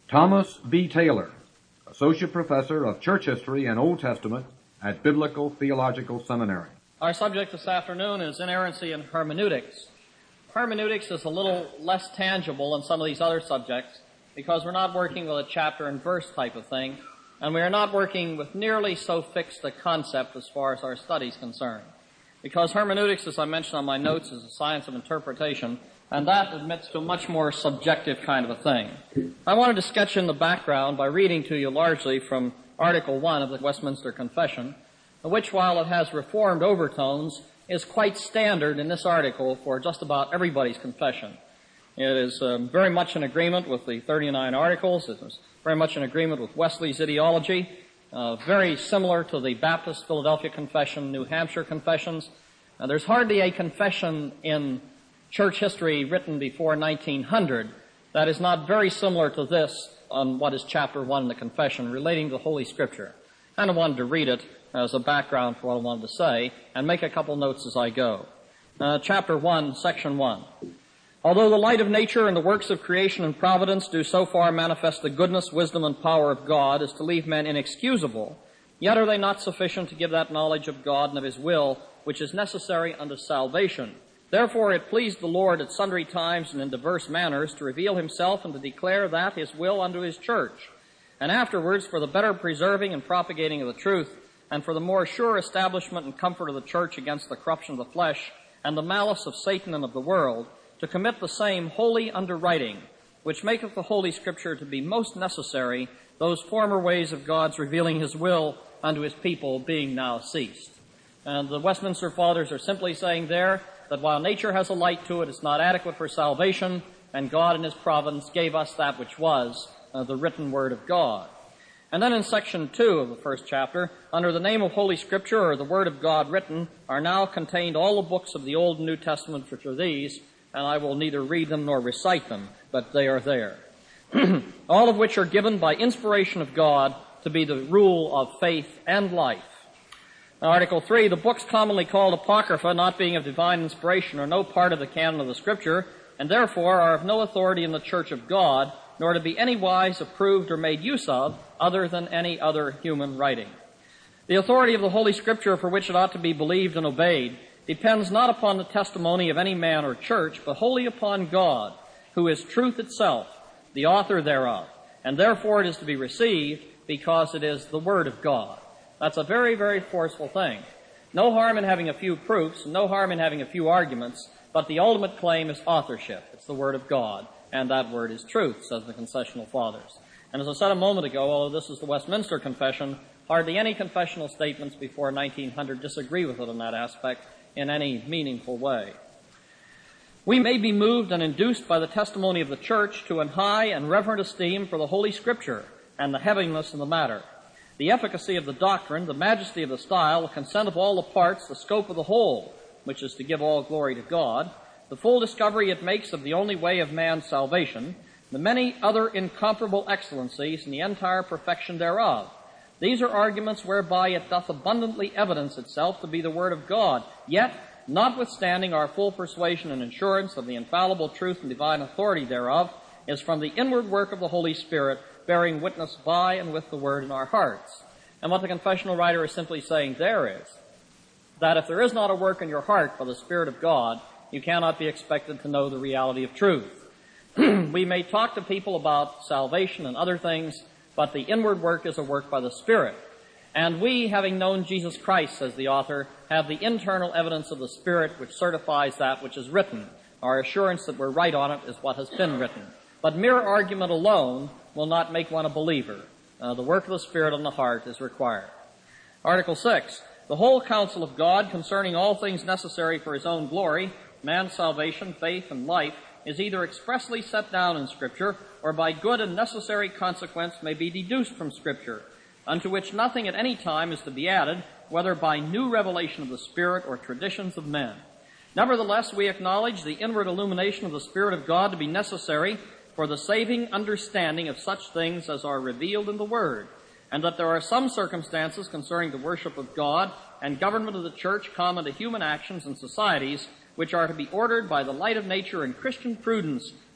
Thomas B. Taylor, Associate Professor of Church History and Old Testament at Biblical Theological Seminary. Our subject this afternoon is inerrancy in hermeneutics. Hermeneutics is a little less tangible than some of these other subjects because we're not working with a chapter and verse type of thing, and we are not working with nearly so fixed a concept as far as our study is concerned. Because hermeneutics, as I mentioned on my notes, is a science of interpretation, and that admits to a much more subjective kind of a thing. I wanted to sketch in the background by reading to you largely from Article 1 of the Westminster Confession, which, while it has reformed overtones, is quite standard in this article for just about everybody's confession. It is very much in agreement with the 39 articles. It is very much in agreement with Wesley's ideology, very similar to the Baptist Philadelphia Confession, New Hampshire Confessions. There's hardly a confession in church history written before 1900 that is not very similar to this on what is Chapter 1 in the Confession relating to Holy Scripture. I kind of wanted to read it as a background for what I wanted to say and make a couple notes as I go. Chapter 1, Section 1. Although the light of nature and the works of creation and providence do so far manifest the goodness, wisdom, and power of God as to leave men inexcusable, yet are they not sufficient to give that knowledge of God and of His will which is necessary unto salvation. Therefore it pleased the Lord at sundry times and in diverse manners to reveal Himself and to declare that His will unto His church, and afterwards for the better preserving and propagating of the truth, and for the more sure establishment and comfort of the church against the corruption of the flesh and the malice of Satan and of the world, to commit the same wholly under writing, which maketh the Holy Scripture to be most necessary, those former ways of God's revealing His will unto His people being now ceased. And the Westminster Fathers are simply saying there that while nature has a light to it, it's not adequate for salvation, and God in His providence gave us that which was the written Word of God. And then in Section 2 of the first chapter, under the name of Holy Scripture, or the Word of God written, are now contained all the books of the Old and New Testament, which are these, and I will neither read them nor recite them, but they are there. All of which are given by inspiration of God to be the rule of faith and life. Now, Article 3, the books commonly called Apocrypha, not being of divine inspiration, are no part of the canon of the Scripture, and therefore are of no authority in the Church of God, nor to be any wise approved or made use of, other than any other human writing. The authority of the Holy Scripture, for which it ought to be believed and obeyed, depends not upon the testimony of any man or church, but wholly upon God, who is truth itself, the author thereof, and therefore it is to be received because it is the Word of God. That's a very, very forceful thing. No harm in having a few proofs, no harm in having a few arguments, but the ultimate claim is authorship. It's the Word of God, and that Word is truth, says the Concessional Fathers. And as I said a moment ago, although this is the Westminster Confession, hardly any confessional statements before 1900 disagree with it in that aspect in any meaningful way. We may be moved and induced by the testimony of the Church to an high and reverent esteem for the Holy Scripture and the heaviness in the matter, the efficacy of the doctrine, the majesty of the style, the consent of all the parts, the scope of the whole, which is to give all glory to God, the full discovery it makes of the only way of man's salvation, the many other incomparable excellencies, and the entire perfection thereof. These are arguments whereby it doth abundantly evidence itself to be the Word of God, yet, notwithstanding our full persuasion and assurance of the infallible truth and divine authority thereof, is from the inward work of the Holy Spirit, bearing witness by and with the Word in our hearts. And what the confessional writer is simply saying there is that if there is not a work in your heart by the Spirit of God, you cannot be expected to know the reality of truth. We may talk to people about salvation and other things, but the inward work is a work by the Spirit. And we, having known Jesus Christ, says the author, have the internal evidence of the Spirit which certifies that which is written. Our assurance that we're right on it is what has been written. But mere argument alone will not make one a believer. The work of the Spirit on the heart is required. Article 6. The whole counsel of God concerning all things necessary for His own glory, man's salvation, faith, and life, is either expressly set down in Scripture, or by good and necessary consequence may be deduced from Scripture, unto which nothing at any time is to be added, whether by new revelation of the Spirit or traditions of men. Nevertheless, we acknowledge the inward illumination of the Spirit of God to be necessary for the saving understanding of such things as are revealed in the Word, and that there are some circumstances concerning the worship of God and government of the church common to human actions and societies, which are to be ordered by the light of nature and Christian prudence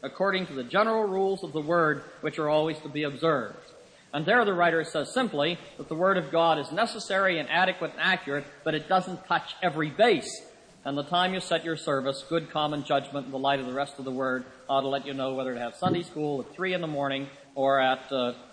according to the general rules of the Word, which are always to be observed. And there the writer says simply that the Word of God is necessary and adequate and accurate, but it doesn't touch every base. And the time you set your service, good common judgment in the light of the rest of the Word ought to let you know whether to have Sunday school at 3 in the morning or at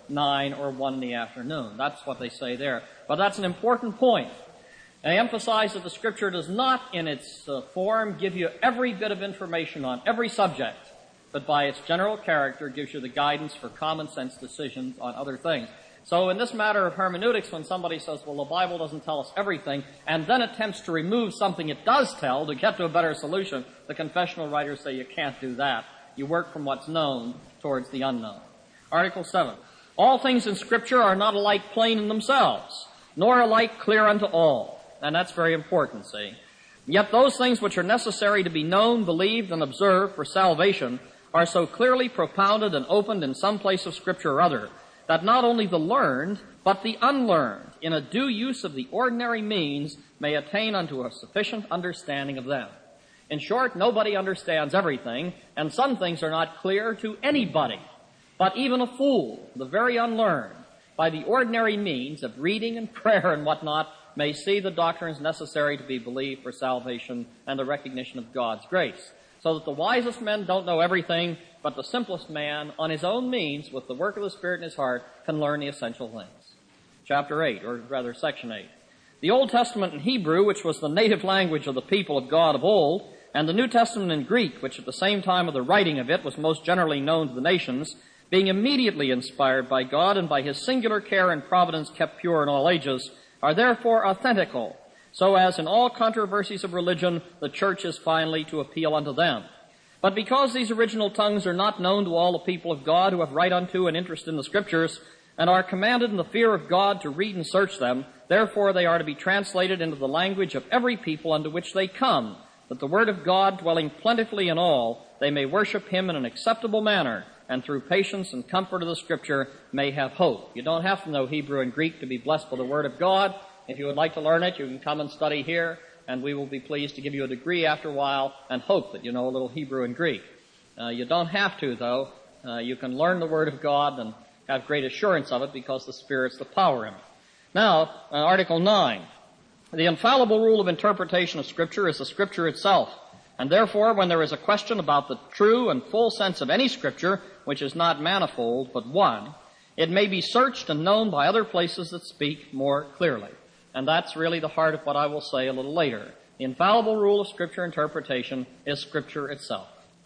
9 or 1 in the afternoon. That's what they say there. But that's an important point. They emphasize that the Scripture does not, in its form, give you every bit of information on every subject, but by its general character gives you the guidance for common sense decisions on other things. So in this matter of hermeneutics, when somebody says, well, the Bible doesn't tell us everything, and then attempts to remove something it does tell to get to a better solution, the confessional writers say you can't do that. You work from what's known towards the unknown. Article 7. All things in Scripture are not alike plain in themselves, nor alike clear unto all. And that's very important, see. Yet those things which are necessary to be known, believed, and observed for salvation are so clearly propounded and opened in some place of Scripture or other, that not only the learned, but the unlearned, in a due use of the ordinary means, may attain unto a sufficient understanding of them. In short, nobody understands everything, and some things are not clear to anybody. But even a fool, the very unlearned, by the ordinary means of reading and prayer and whatnot, may see the doctrines necessary to be believed for salvation and the recognition of God's grace. So that the wisest men don't know everything, but the simplest man, on his own means, with the work of the Spirit in his heart, can learn the essential things. Chapter 8, or rather section 8. The Old Testament in Hebrew, which was the native language of the people of God of old, and the New Testament in Greek, which at the same time of the writing of it was most generally known to the nations, being immediately inspired by God and by his singular care and providence kept pure in all ages, are therefore authentical, so as in all controversies of religion, the church is finally to appeal unto them. But because these original tongues are not known to all the people of God who have right unto and interest in the Scriptures, and are commanded in the fear of God to read and search them, therefore they are to be translated into the language of every people unto which they come, that the Word of God, dwelling plentifully in all, they may worship him in an acceptable manner, and through patience and comfort of the Scripture may have hope. You don't have to know Hebrew and Greek to be blessed by the Word of God. If you would like to learn it, you can come and study here, and we will be pleased to give you a degree after a while and hope that you know a little Hebrew and Greek. You don't have to, though. You can learn the Word of God and have great assurance of it because the Spirit's the power in it. Now, Article 9. The infallible rule of interpretation of Scripture is the Scripture itself. And therefore, when there is a question about the true and full sense of any Scripture, which is not manifold but one, it may be searched and known by other places that speak more clearly. And that's really the heart of what I will say a little later. The infallible rule of Scripture interpretation is Scripture itself.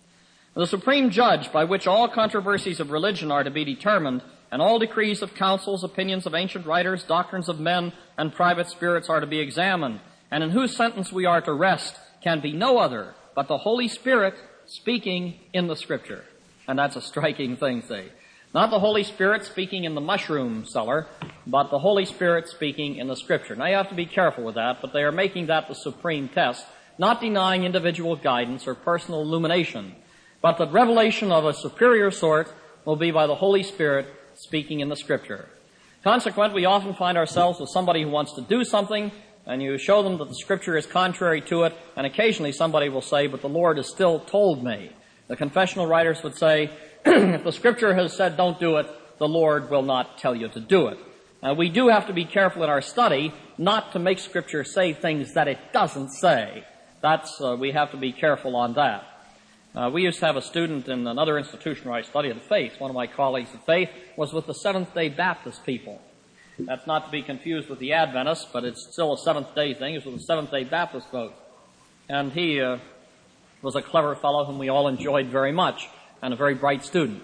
The supreme judge by which all controversies of religion are to be determined, and all decrees of councils, opinions of ancient writers, doctrines of men, and private spirits are to be examined, and in whose sentence we are to rest, can be no other but the Holy Spirit speaking in the Scripture. And that's a striking thing, see. Not the Holy Spirit speaking in the mushroom cellar, but the Holy Spirit speaking in the Scripture. Now you have to be careful with that, but they are making that the supreme test, not denying individual guidance or personal illumination, but the revelation of a superior sort will be by the Holy Spirit speaking in the Scripture. Consequently, we often find ourselves with somebody who wants to do something, and you show them that the Scripture is contrary to it, and occasionally somebody will say, but the Lord has still told me. The confessional writers would say, if the Scripture has said don't do it, the Lord will not tell you to do it. We do have to be careful in our study not to make Scripture say things that it doesn't say. We have to be careful on that. We used to have a student in another institution where I studied the faith. One of my colleagues of faith was with the Seventh-day Baptist people. That's not to be confused with the Adventists, but it's still a Seventh-day thing. It was with the Seventh-day Baptist folks. And he was a clever fellow whom we all enjoyed very much, and a very bright student.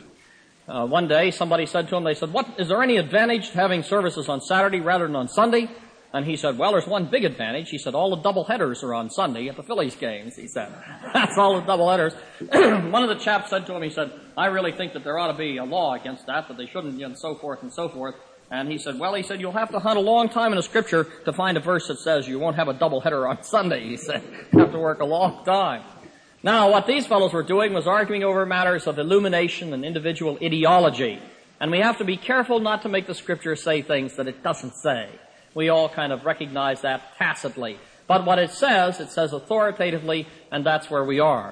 One day, somebody said to him, they said, is there any advantage to having services on Saturday rather than on Sunday? And he said, well, there's one big advantage. He said, all the doubleheaders are on Sunday at the Phillies games, he said. That's all the doubleheaders. One of the chaps said to him, he said, I really think that there ought to be a law against that they shouldn't, and so forth and so forth. And he said, you'll have to hunt a long time in the Scripture to find a verse that says you won't have a doubleheader on Sunday, he said. You have to work a long time. Now, what these fellows were doing was arguing over matters of illumination and individual ideology. And we have to be careful not to make the Scripture say things that it doesn't say. We all kind of recognize that tacitly. But what it says authoritatively, and that's where we are.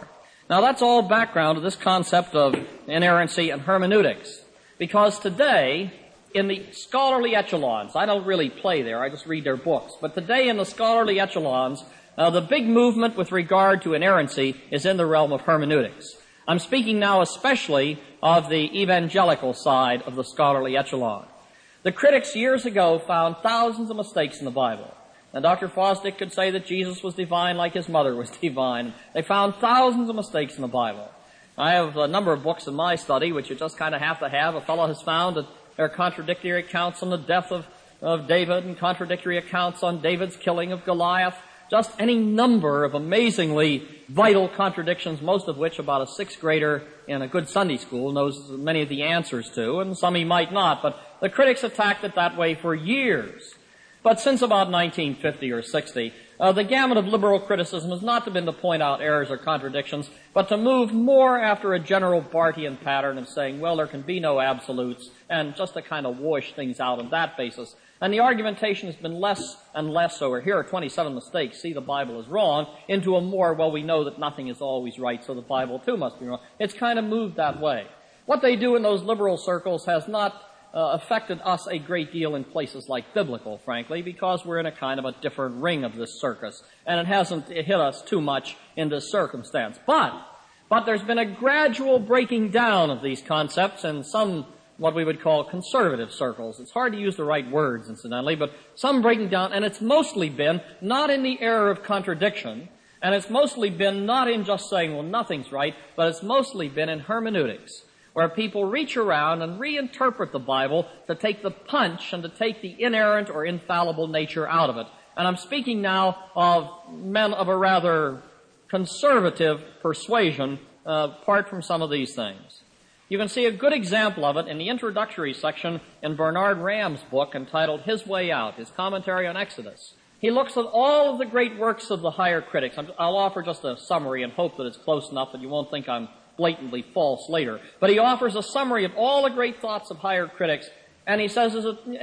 Now that's all background to this concept of inerrancy and hermeneutics. Because today, in the scholarly echelons, I don't really play there, I just read their books, but today in the scholarly echelons, the big movement with regard to inerrancy is in the realm of hermeneutics. I'm speaking now especially of the evangelical side of the scholarly echelon. The critics years ago found thousands of mistakes in the Bible. And Dr. Fosdick could say that Jesus was divine like his mother was divine. They found thousands of mistakes in the Bible. I have a number of books in my study which you just kind of have to have. A fellow has found that there are contradictory accounts on the death of David and contradictory accounts on David's killing of Goliath. Just any number of amazingly vital contradictions, most of which about a sixth grader in a good Sunday school knows many of the answers to, and some he might not. But the critics attacked it that way for years. But since about 1950 or 60, the gamut of liberal criticism has not been to point out errors or contradictions, but to move more after a general Barthian pattern of saying, well, there can be no absolutes, and just to kind of wash things out on that basis. And the argumentation has been less and less over, here are 27 mistakes, see the Bible is wrong, into a more, well, we know that nothing is always right, so the Bible too must be wrong. It's kind of moved that way. What they do in those liberal circles has not affected us a great deal in places like biblical, frankly, because we're in a kind of a different ring of this circus, and it hasn't hit us too much in this circumstance. But there's been a gradual breaking down of these concepts in some what we would call conservative circles. It's hard to use the right words, incidentally, but some breaking down, and it's mostly been not in the error of contradiction, and it's mostly been not in just saying, well, nothing's right, but it's mostly been in hermeneutics, where people reach around and reinterpret the Bible to take the punch and to take the inerrant or infallible nature out of it. And I'm speaking now of men of a rather conservative persuasion, apart from some of these things. You can see a good example of it in the introductory section in Bernard Ramm's book entitled His Way Out, his commentary on Exodus. He looks at all of the great works of the higher critics. I'll offer just a summary and hope that it's close enough that you won't think I'm blatantly false later. But he offers a summary of all the great thoughts of higher critics, and he says, is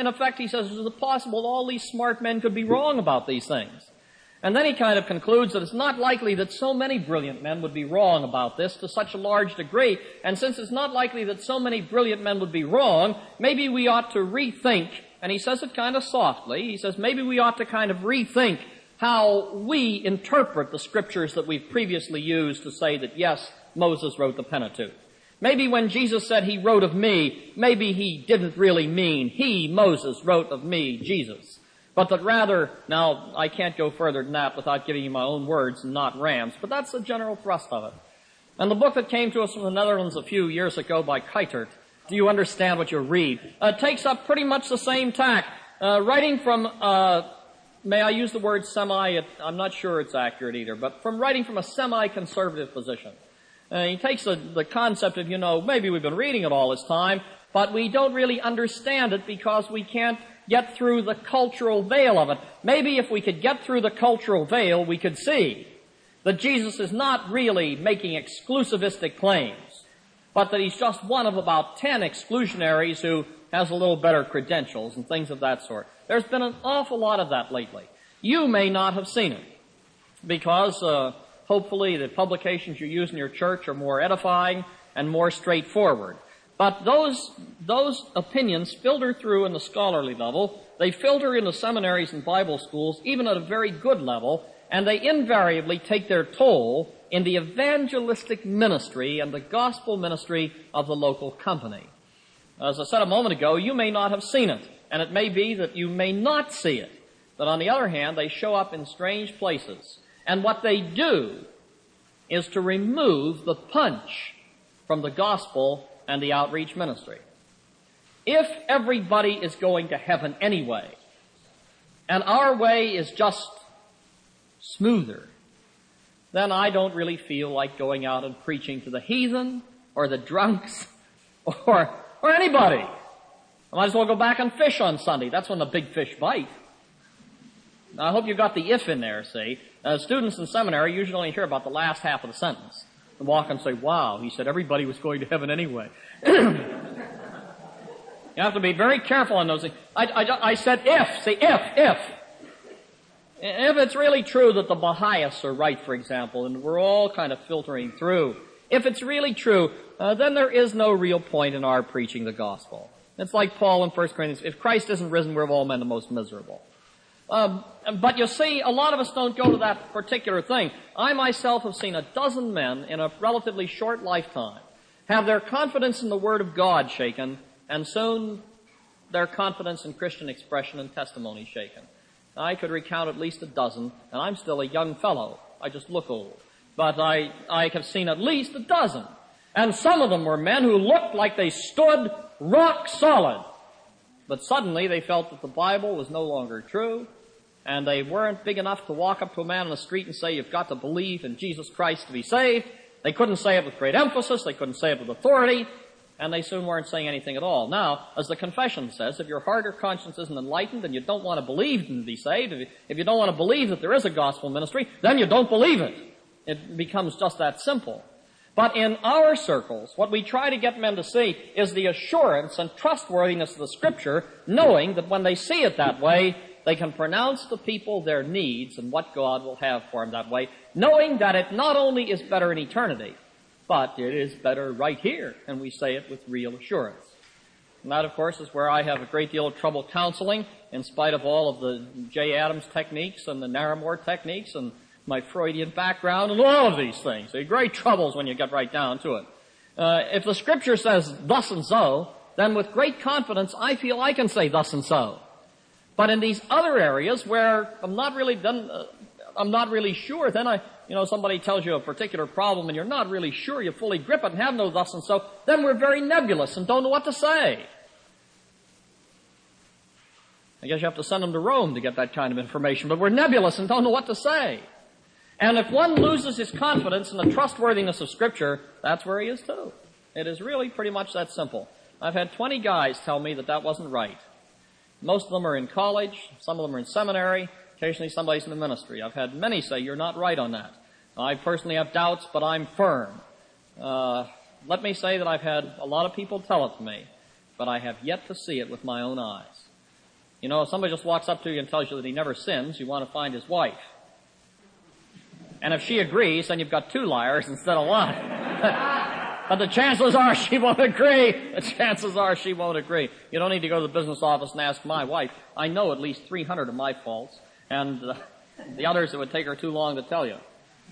it possible that all these smart men could be wrong about these things? And then he kind of concludes that it's not likely that so many brilliant men would be wrong about this to such a large degree, and since it's not likely that so many brilliant men would be wrong, maybe we ought to rethink, and he says it kind of softly, he says maybe we ought to kind of rethink how we interpret the scriptures that we've previously used to say that, yes, Moses wrote the Pentateuch. Maybe when Jesus said he wrote of me, maybe he didn't really mean he, Moses, wrote of me, Jesus. But that rather, now I can't go further than that without giving you my own words and not Ram's, but that's the general thrust of it. And the book that came to us from the Netherlands a few years ago by Kuijtert, Do You Understand What You Read, takes up pretty much the same tack. Writing from, may I use the word I'm not sure it's accurate either, but from writing from a semi-conservative position. He takes the concept of, maybe we've been reading it all this time, but we don't really understand it because we can't get through the cultural veil of it. Maybe if we could get through the cultural veil, we could see that Jesus is not really making exclusivistic claims, but that he's just one of about 10 exclusionaries who has a little better credentials and things of that sort. There's been an awful lot of that lately. You may not have seen it because hopefully the publications you use in your church are more edifying and more straightforward. But those opinions filter through in the scholarly level. They filter into seminaries and Bible schools, even at a very good level, and they invariably take their toll in the evangelistic ministry and the gospel ministry of the local company. As I said a moment ago, you may not have seen it, and it may be that you may not see it. But on the other hand, they show up in strange places. And what they do is to remove the punch from the gospel and the outreach ministry. If everybody is going to heaven anyway, and our way is just smoother, then I don't really feel like going out and preaching to the heathen or the drunks or anybody. I might as well go back and fish on Sunday. That's when the big fish bite. Now, I hope you got the if in there, see. Students in seminary usually only hear about the last half of the sentence. And walk and say, wow, he said everybody was going to heaven anyway. You have to be very careful on those things. I said if, see, if. If it's really true that the Baha'is are right, for example, and we're all kind of filtering through, if it's really true, then there is no real point in our preaching the gospel. It's like Paul in 1 Corinthians, if Christ isn't risen, we're of all men the most miserable. But you see, a lot of us don't go to that particular thing. I myself have seen a dozen men in a relatively short lifetime have their confidence in the Word of God shaken, and soon their confidence in Christian expression and testimony shaken. I could recount at least a dozen, and I'm still a young fellow. I just look old. But I have seen at least a dozen. And some of them were men who looked like they stood rock solid. But suddenly they felt that the Bible was no longer true, and they weren't big enough to walk up to a man on the street and say, you've got to believe in Jesus Christ to be saved. They couldn't say it with great emphasis. They couldn't say it with authority. And they soon weren't saying anything at all. Now, as the confession says, if your heart or conscience isn't enlightened and you don't want to believe and be saved, if you don't want to believe that there is a gospel ministry, then you don't believe it. It becomes just that simple. But in our circles, what we try to get men to see is the assurance and trustworthiness of the Scripture, knowing that when they see it that way, they can pronounce to people their needs and what God will have for them that way, knowing that it not only is better in eternity, but it is better right here, and we say it with real assurance. And that, of course, is where I have a great deal of trouble counseling, in spite of all of the J. Adams techniques and the Narramore techniques and my Freudian background and all of these things. They're great troubles when you get right down to it. If the Scripture says thus and so, then with great confidence I feel I can say thus and so. But in these other areas where I'm not really sure, then somebody tells you a particular problem and you're not really sure you fully grip it and have no thus and so, then we're very nebulous and don't know what to say. I guess you have to send them to Rome to get that kind of information, but we're nebulous and don't know what to say. And if one loses his confidence in the trustworthiness of Scripture, that's where he is too. It is really pretty much that simple. I've had 20 guys tell me that wasn't right. Most of them are in college, some of them are in seminary, occasionally somebody's in the ministry. I've had many say, you're not right on that. I personally have doubts, but I'm firm. Let me say that I've had a lot of people tell it to me, but I have yet to see it with my own eyes. If somebody just walks up to you and tells you that he never sins, you want to find his wife. And if she agrees, then you've got two liars instead of one. But the chances are she won't agree. The chances are she won't agree. You don't need to go to the business office and ask my wife. I know at least 300 of my faults, and the others it would take her too long to tell you.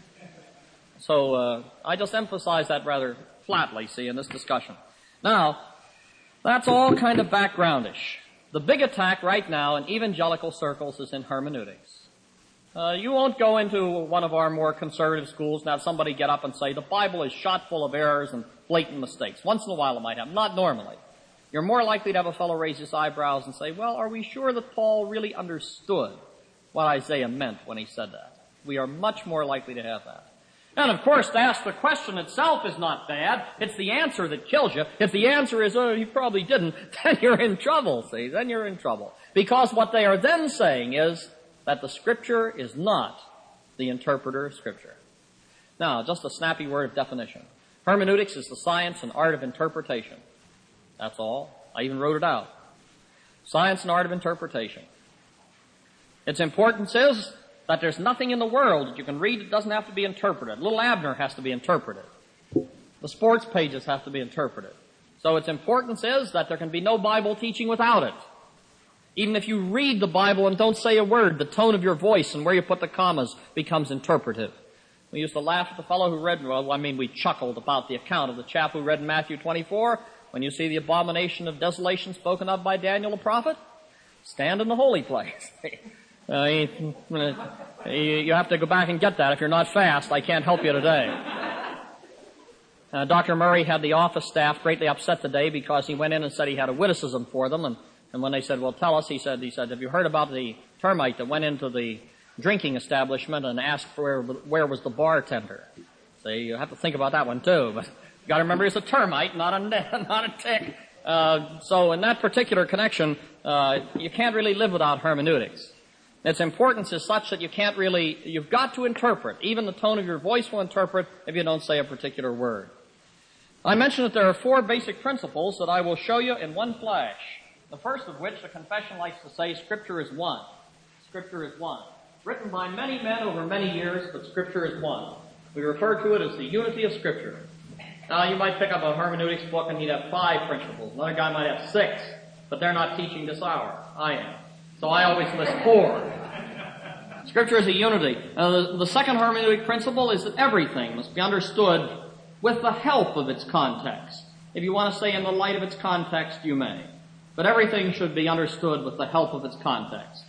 So I just emphasize that rather flatly, see, in this discussion. Now, that's all kind of backgroundish. The big attack right now in evangelical circles is in hermeneutics. You won't go into one of our more conservative schools and have somebody get up and say, the Bible is shot full of errors and blatant mistakes. Once in a while it might happen, not normally. You're more likely to have a fellow raise his eyebrows and say, well, are we sure that Paul really understood what Isaiah meant when he said that? We are much more likely to have that. And of course, to ask the question itself is not bad. It's the answer that kills you. If the answer is, oh, he probably didn't, then you're in trouble, see? Then you're in trouble. Because what they are then saying is that the Scripture is not the interpreter of Scripture. Now, just a snappy word of definition. Hermeneutics is the science and art of interpretation. That's all. I even wrote it out. Science and art of interpretation. Its importance is that there's nothing in the world that you can read that doesn't have to be interpreted. Little Abner has to be interpreted. The sports pages have to be interpreted. So its importance is that there can be no Bible teaching without it. Even if you read the Bible and don't say a word, the tone of your voice and where you put the commas becomes interpretive. We used to laugh at the fellow who read, we chuckled about the account of the chap who read Matthew 24. When you see the abomination of desolation spoken of by Daniel the prophet, stand in the holy place. You have to go back and get that if you're not fast. I can't help you today. Dr. Murray had the office staff greatly upset today because he went in and said he had a witticism for them, and when they said, well, tell us, he said, have you heard about the termite that went into the drinking establishment and asked for where was the bartender? So you have to think about that one too, but you gotta remember it's a termite, not a tick. So in that particular connection, you can't really live without hermeneutics. Its importance is such that you've got to interpret. Even the tone of your voice will interpret if you don't say a particular word. I mentioned that there are 4 basic principles that I will show you in one flash. The first of which, the confession likes to say, Scripture is one. Scripture is one. written by many men over many years, but Scripture is one. We refer to it as the unity of Scripture. Now, you might pick up a hermeneutics book and he'd have 5 principles. Another guy might have 6, but they're not teaching this hour. I am. So I always list 4. Scripture is a unity. The second hermeneutic principle is that everything must be understood with the help of its context. If you want to say in the light of its context, you may. But everything should be understood with the help of its context.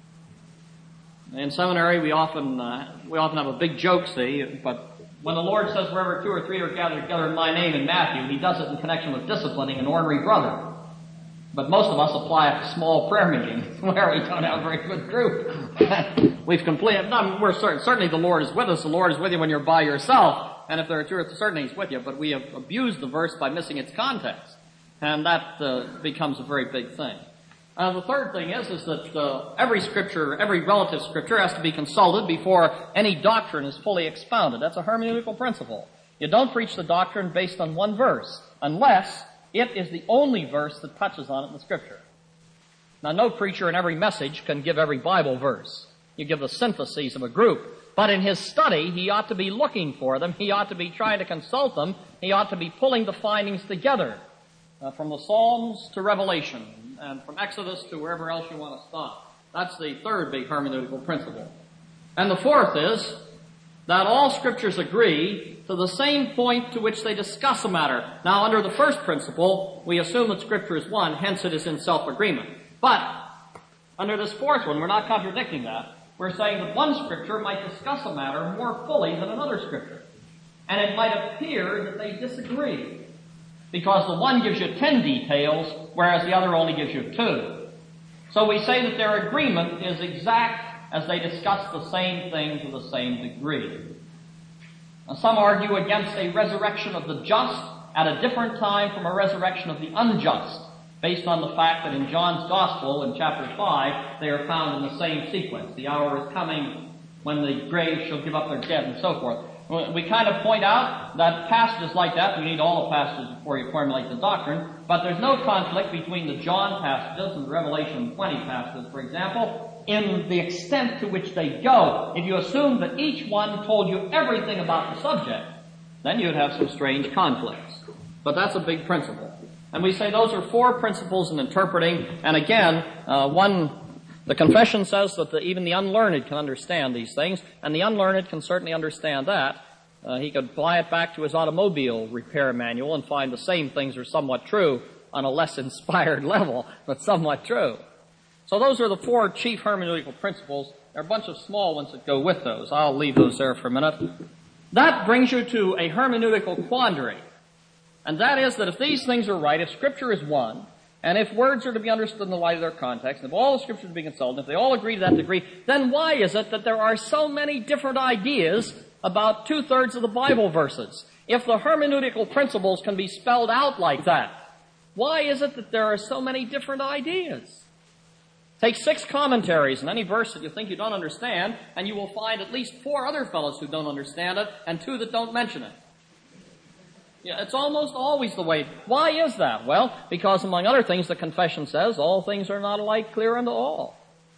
In seminary, we often have a big joke, see, but when the Lord says wherever 2 or 3 are gathered together in my name in Matthew, He does it in connection with disciplining an ornery brother. But most of us apply it to small prayer meetings where we don't have a very good group. We've completed, we're certain, certainly the Lord is with us. The Lord is with you when you're by yourself. And if there are 2 or 3, certainly He's with you. But we have abused the verse by missing its context. And that becomes a very big thing. The third thing is that every scripture, every relative scripture has to be consulted before any doctrine is fully expounded. That's a hermeneutical principle. You don't preach the doctrine based on one verse, unless it is the only verse that touches on it in the Scripture. Now, no preacher in every message can give every Bible verse. You give the syntheses of a group. But in his study, he ought to be looking for them. He ought to be trying to consult them. He ought to be pulling the findings together from the Psalms to Revelation and from Exodus to wherever else you want to stop. That's the third big hermeneutical principle. And the fourth is that all Scriptures agree to the same point to which they discuss a matter. Now, under the first principle, we assume that Scripture is one, hence it is in self-agreement. But under this fourth one, we're not contradicting that. We're saying that one Scripture might discuss a matter more fully than another Scripture. And it might appear that they disagree, because the one gives you 10 details, whereas the other only gives you 2. So we say that their agreement is exact as they discuss the same thing to the same degree. Now, some argue against a resurrection of the just at a different time from a resurrection of the unjust, based on the fact that in John's Gospel, in chapter 5, they are found in the same sequence. The hour is coming when the grave shall give up their dead, and so forth. We kind of point out that passages like that, you need all the passages before you formulate the doctrine, but there's no conflict between the John passages and the Revelation 20 passages, for example, in the extent to which they go. If you assume that each one told you everything about the subject, then you'd have some strange conflicts. But that's a big principle. And we say those are 4 principles in interpreting, and again, the confession says that even the unlearned can understand these things, and the unlearned can certainly understand that. He could apply it back to his automobile repair manual and find the same things are somewhat true on a less inspired level, but somewhat true. So those are the 4 chief hermeneutical principles. There are a bunch of small ones that go with those. I'll leave those there for a minute. That brings you to a hermeneutical quandary. And that is that if these things are right, if Scripture is one, and if words are to be understood in the light of their context, and if all the Scriptures are to be consulted, if they all agree to that degree, then why is it that there are so many different ideas about 2/3 of the Bible verses? If the hermeneutical principles can be spelled out like that, why is it that there are so many different ideas? Take 6 commentaries in any verse that you think you don't understand, and you will find at least 4 other fellows who don't understand it, and 2 that don't mention it. Yeah, it's almost always the way. Why is that? Well, because among other things, the confession says all things are not alike clear unto all.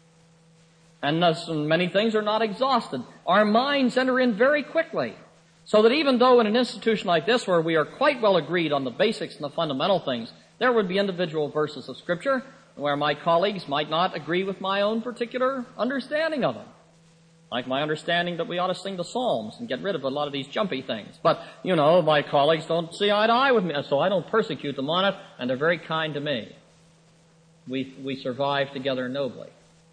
And thus many things are not exhausted. Our minds enter in very quickly. So that even though in an institution like this where we are quite well agreed on the basics and the fundamental things, there would be individual verses of Scripture where my colleagues might not agree with my own particular understanding of them. Like my understanding that we ought to sing the Psalms and get rid of a lot of these jumpy things. But, my colleagues don't see eye to eye with me, so I don't persecute them on it, and they're very kind to me. We survive together nobly.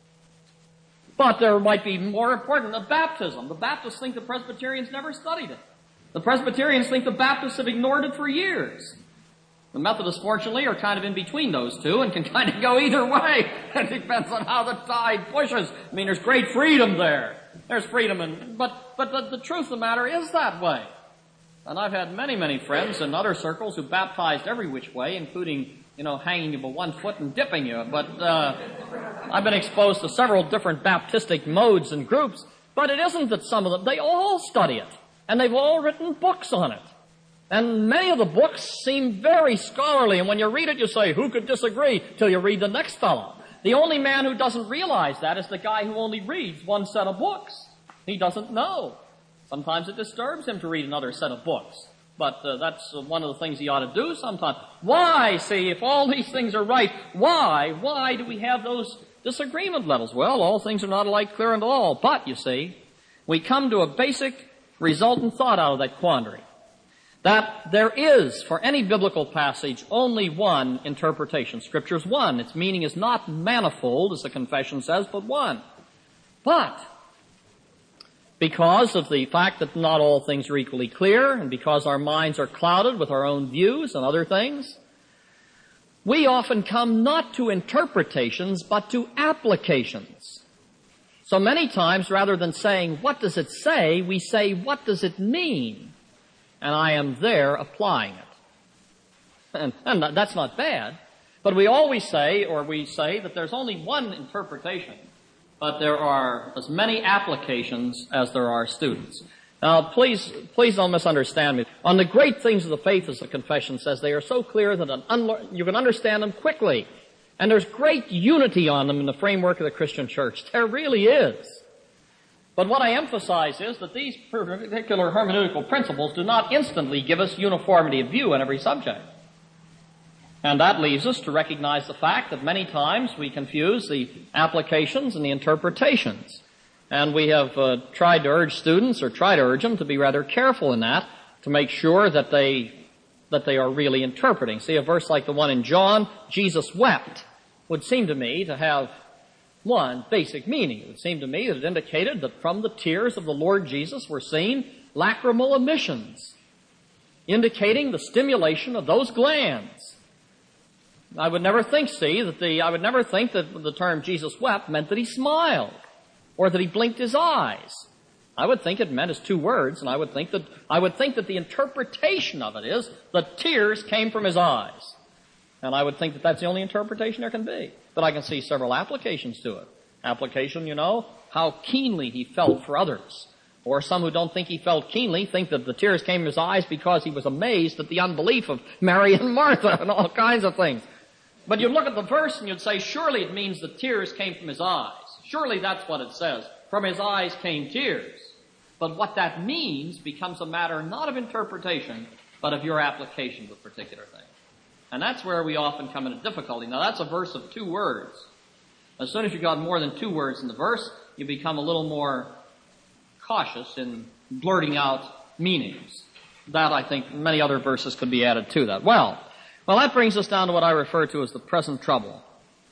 But there might be more important, the baptism. The Baptists think the Presbyterians never studied it. The Presbyterians think the Baptists have ignored it for years. The Methodists, fortunately, are kind of in between those two and can kind of go either way. It depends on how the tide pushes. I mean, there's great freedom there. There's freedom, but the truth of the matter is that way. And I've had many, many friends in other circles who baptized every which way, including, hanging you by one foot and dipping you. But I've been exposed to several different Baptistic modes and groups. But it isn't that some of them, they all study it. And they've all written books on it. And many of the books seem very scholarly. And when you read it, you say, who could disagree? Till you read the next fellow. the only man who doesn't realize that is the guy who only reads one set of books. He doesn't know. Sometimes it disturbs him to read another set of books. But that's one of the things he ought to do sometimes. Why, see, if all these things are right, why do we have those disagreement levels? Well, all things are not alike clear and all. But, you see, we come to a basic resultant thought out of that quandary. That there is, for any biblical passage, only one interpretation. Scripture's one. Its meaning is not manifold, as the confession says, but one. But, because of the fact that not all things are equally clear, and because our minds are clouded with our own views and other things, we often come not to interpretations, but to applications. So many times, rather than saying, what does it say, we say, what does it mean? And I am there applying it. And that's not bad. But we always say, or we say, that there's only one interpretation, but there are as many applications as there are students. Now, please don't misunderstand me. On the great things of the faith, as the confession says, they are so clear that you can understand them quickly. And there's great unity on them in the framework of the Christian church. There really is. But what I emphasize is that these particular hermeneutical principles do not instantly give us uniformity of view on every subject. And that leaves us to recognize the fact that many times we confuse the applications and the interpretations. And we have tried to urge students, or try to urge them, to be rather careful in that, to make sure that they are really interpreting. See, a verse like the one in John, Jesus wept, would seem to me to have one basic meaning. It would seem to me that it indicated that from the tears of the Lord Jesus were seen lacrimal emissions, indicating the stimulation of those glands. I would never think that the term Jesus wept meant that he smiled, or that he blinked his eyes. I would think it meant as two words, and I would think that the interpretation of it is that tears came from his eyes. And I would think that that's the only interpretation there can be. But I can see several applications to it. Application, how keenly he felt for others. Or some who don't think he felt keenly think that the tears came from his eyes because he was amazed at the unbelief of Mary and Martha and all kinds of things. But you'd look at the verse and you'd say, surely it means the tears came from his eyes. Surely that's what it says. From his eyes came tears. But what that means becomes a matter not of interpretation, but of your application of a particular thing. And that's where we often come into difficulty. Now, that's a verse of 2 words. As soon as you've got more than 2 words in the verse, you become a little more cautious in blurting out meanings. That, I think, many other verses could be added to that. Well, that brings us down to what I refer to as the present trouble.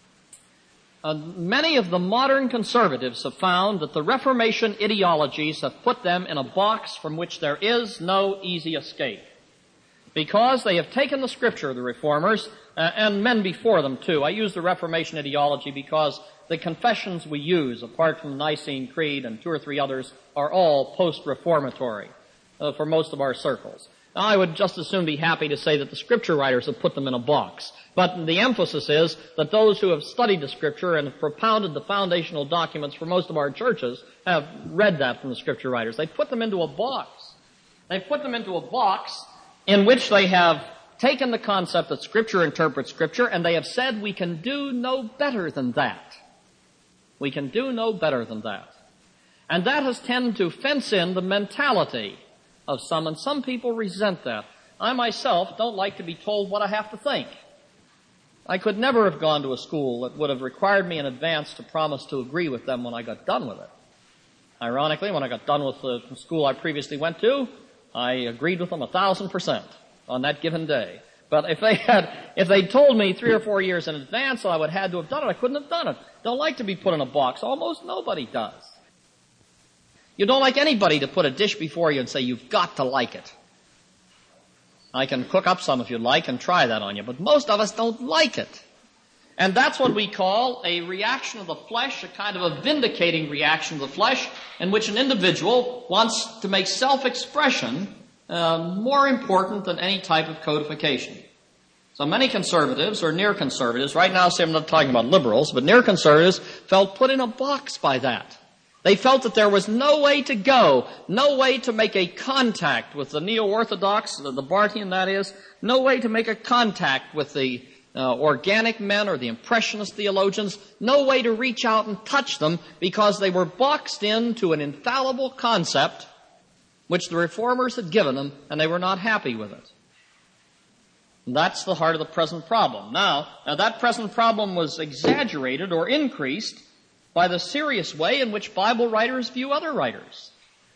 Many of the modern conservatives have found that the Reformation ideologies have put them in a box from which there is no easy escape. Because they have taken the Scripture, the Reformers, and men before them too. I use the Reformation ideology because the confessions we use, apart from the Nicene Creed and 2 or 3 others, are all post-reformatory for most of our circles. Now, I would just as soon be happy to say that the Scripture writers have put them in a box. But the emphasis is that those who have studied the Scripture and have propounded the foundational documents for most of our churches have read that from the Scripture writers. They put them into a box. They put them into a box in which they have taken the concept that Scripture interprets Scripture, and they have said we can do no better than that. We can do no better than that. And that has tended to fence in the mentality of some, and some people resent that. I myself don't like to be told what I have to think. I could never have gone to a school that would have required me in advance to promise to agree with them when I got done with it. Ironically, when I got done with the school I previously went to, I agreed with them 1,000% on that given day. But if they'd told me 3 or 4 years in advance that I would have had to have done it, I couldn't have done it. Don't like to be put in a box. Almost nobody does. You don't like anybody to put a dish before you and say, you've got to like it. I can cook up some if you'd like and try that on you, but most of us don't like it. And that's what we call a reaction of the flesh, a kind of a vindicating reaction of the flesh, in which an individual wants to make self-expression more important than any type of codification. So many conservatives, or near-conservatives, right now, say I'm not talking about liberals, but near-conservatives felt put in a box by that. They felt that there was no way to go, no way to make a contact with the neo-orthodox, the Barthian that is, no way to make a contact with the organic men or the impressionist theologians, no way to reach out and touch them because they were boxed into an infallible concept which the reformers had given them, and they were not happy with it. That's the heart of the present problem. Now that present problem was exaggerated or increased by the serious way in which Bible writers view other writers.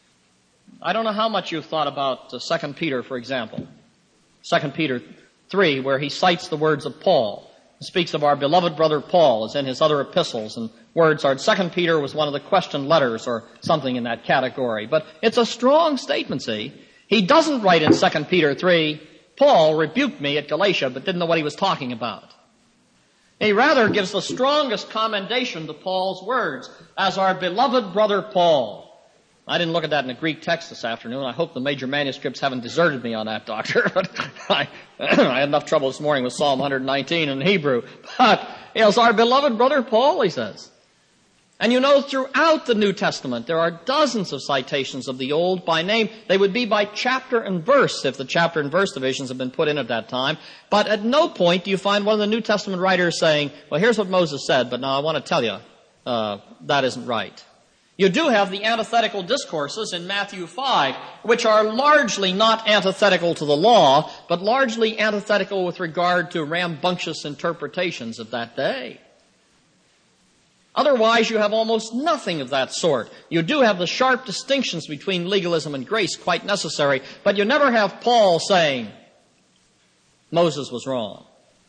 I don't know how much you've thought about 2 Peter, for example. 2 Peter 3, where he cites the words of Paul. He speaks of our beloved brother Paul as in his other epistles, and words are 2 Peter was one of the question letters or something in that category. But it's a strong statement, see. He doesn't write in 2 Peter 3, Paul rebuked me at Galatia but didn't know what he was talking about. He rather gives the strongest commendation to Paul's words as our beloved brother Paul. I didn't look at that in the Greek text this afternoon. I hope the major manuscripts haven't deserted me on that, Doctor. But I had enough trouble this morning with Psalm 119 in Hebrew. But it's our beloved brother Paul, he says. And you know, throughout the New Testament, there are dozens of citations of the Old by name. They would be by chapter and verse if the chapter and verse divisions have been put in at that time. But at no point do you find one of the New Testament writers saying, well, here's what Moses said, but now I want to tell you, that isn't right. You do have the antithetical discourses in Matthew 5, which are largely not antithetical to the law, but largely antithetical with regard to rambunctious interpretations of that day. Otherwise, you have almost nothing of that sort. You do have the sharp distinctions between legalism and grace, quite necessary, but you never have Paul saying, Moses was wrong.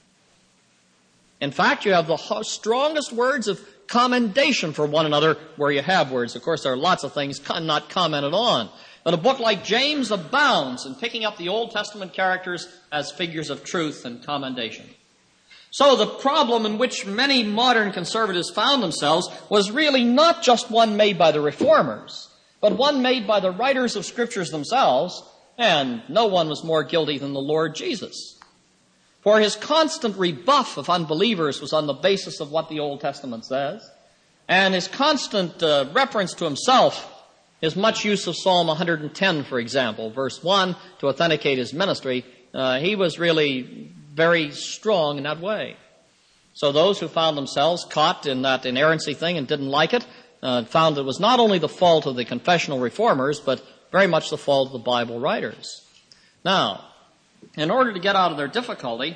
In fact, you have the strongest words of commendation for one another where you have words. Of course, there are lots of things not commented on. But a book like James abounds in picking up the Old Testament characters as figures of truth and commendation. So the problem in which many modern conservatives found themselves was really not just one made by the reformers, but one made by the writers of scriptures themselves, and no one was more guilty than the Lord Jesus. For his constant rebuff of unbelievers was on the basis of what the Old Testament says, and his constant reference to himself, his much use of Psalm 110, for example, verse 1, to authenticate his ministry, he was really very strong in that way. So those who found themselves caught in that inerrancy thing and didn't like it, found it was not only the fault of the confessional reformers, but very much the fault of the Bible writers. Now, in order to get out of their difficulty,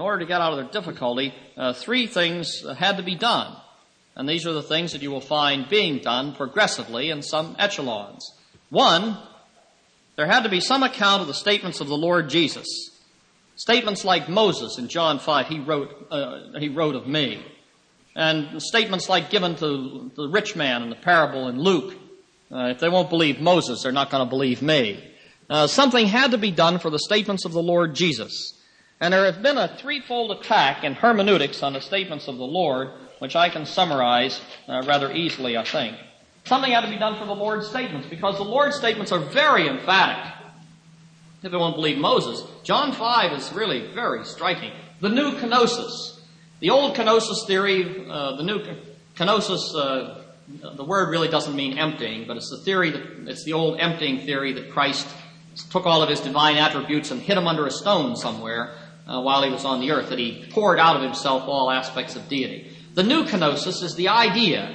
three things had to be done. And these are the things that you will find being done progressively in some echelons. One, there had to be some account of the statements of the Lord Jesus. Statements like Moses in John 5, he wrote of me. And statements like given to the rich man in the parable in Luke. If they won't believe Moses, they're not going to believe me. Something had to be done for the statements of the Lord Jesus. And there has been a threefold attack in hermeneutics on the statements of the Lord, which I can summarize rather easily, I think. Something had to be done for the Lord's statements, because the Lord's statements are very emphatic. If they won't believe Moses, John 5 is really very striking. The new kenosis. The old kenosis theory, the new kenosis, the word really doesn't mean emptying, but it's the old emptying theory that Christ took all of his divine attributes and hid them under a stone somewhere while he was on the earth, that he poured out of himself all aspects of deity. The new kenosis is the idea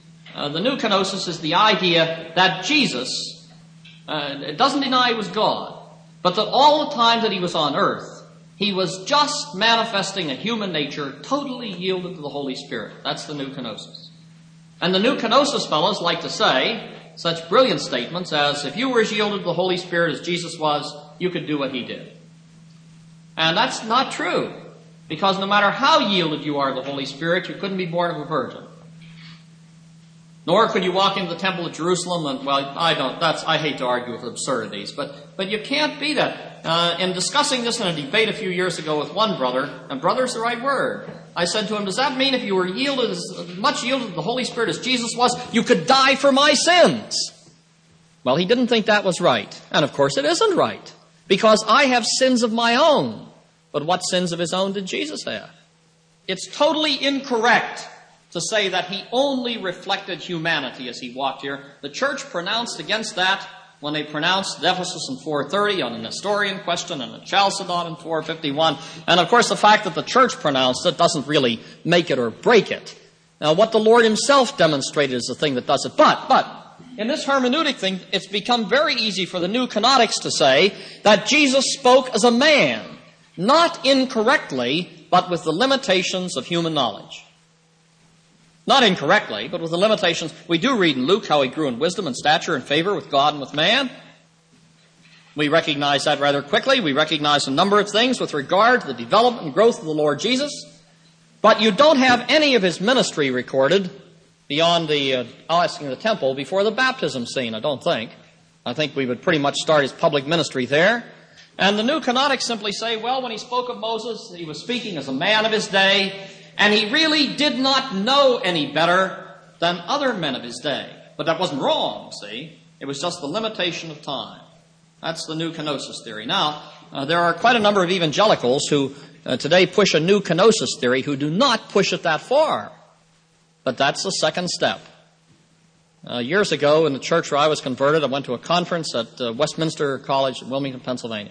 that Jesus doesn't deny he was God, but that all the time that he was on earth, he was just manifesting a human nature totally yielded to the Holy Spirit. That's the new kenosis. And the new kenosis fellows like to say such brilliant statements as, if you were as yielded to the Holy Spirit as Jesus was, you could do what he did. And that's not true, because no matter how yielded you are to the Holy Spirit, you couldn't be born of a virgin. Nor could you walk into the temple of Jerusalem and, well, I hate to argue with absurdities, but you can't be that. In discussing this in a debate a few years ago with one brother, and brother's the right word, I said to him, does that mean if you were as much yielded to the Holy Spirit as Jesus was, you could die for my sins? Well, he didn't think that was right. And of course it isn't right, because I have sins of my own. But what sins of his own did Jesus have? It's totally incorrect to say that he only reflected humanity as he walked here. The church pronounced against that when they pronounced Ephesus in 430 on the Nestorian question and the Chalcedon in 451. And of course the fact that the church pronounced it doesn't really make it or break it. Now what the Lord himself demonstrated is the thing that does it. But in this hermeneutic thing, it's become very easy for the new canonics to say that Jesus spoke as a man, not incorrectly, but with the limitations of human knowledge. Not incorrectly, but with the limitations. We do read in Luke how he grew in wisdom and stature and favor with God and with man. We recognize that rather quickly. We recognize a number of things with regard to the development and growth of the Lord Jesus. But you don't have any of his ministry recorded beyond the asking the temple before the baptism scene, I don't think. I think we would pretty much start his public ministry there. And the new canonics simply say, well, when he spoke of Moses, he was speaking as a man of his day, and he really did not know any better than other men of his day. But that wasn't wrong, see? It was just the limitation of time. That's the new kenosis theory. Now, there are quite a number of evangelicals who today push a new kenosis theory who do not push it that far. But that's the second step. Years ago, in the church where I was converted, I went to a conference at Westminster College in Wilmington, Pennsylvania.